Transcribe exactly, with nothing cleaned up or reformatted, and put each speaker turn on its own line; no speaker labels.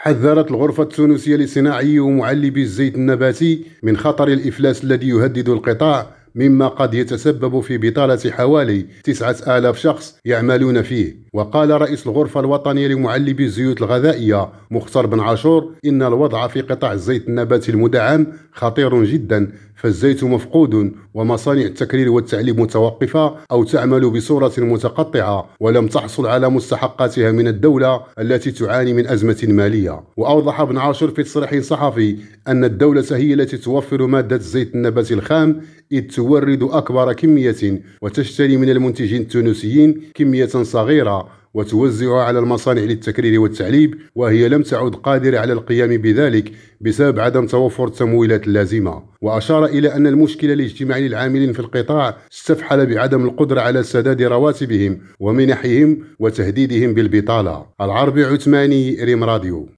حذرت الغرفة التونسية لصناعي ومعلبي الزيت النباتي من خطر الإفلاس الذي يهدد القطاع، مما قد يتسبب في بطالة حوالي تسعة آلاف شخص يعملون فيه. وقال رئيس الغرفة الوطنية لمعلبي الزيوت الغذائية مختار بن عاشور إن الوضع في قطاع الزيت النباتي المدعم خطير جدا، فالزيت مفقود ومصانع التكرير والتعليب متوقفة أو تعمل بصورة متقطعة ولم تحصل على مستحقاتها من الدولة التي تعاني من أزمة مالية. وأوضح بن عاشور في تصريح صحفي أن الدولة هي التي توفر مادة الزيت النباتي الخام، إذ تورد أكبر كمية وتشتري من المنتجين التونسيين كمية صغيرة وتوزعها على المصانع للتكرير والتعليب، وهي لم تعد قادرة على القيام بذلك بسبب عدم توفر التمويلات اللازمة. وأشار إلى أن المشكلة الاجتماعي للعاملين في القطاع استفحل بعدم القدرة على سداد رواتبهم ومنحهم وتهديدهم بالبطالة. العربي عثماني، ريم راديو.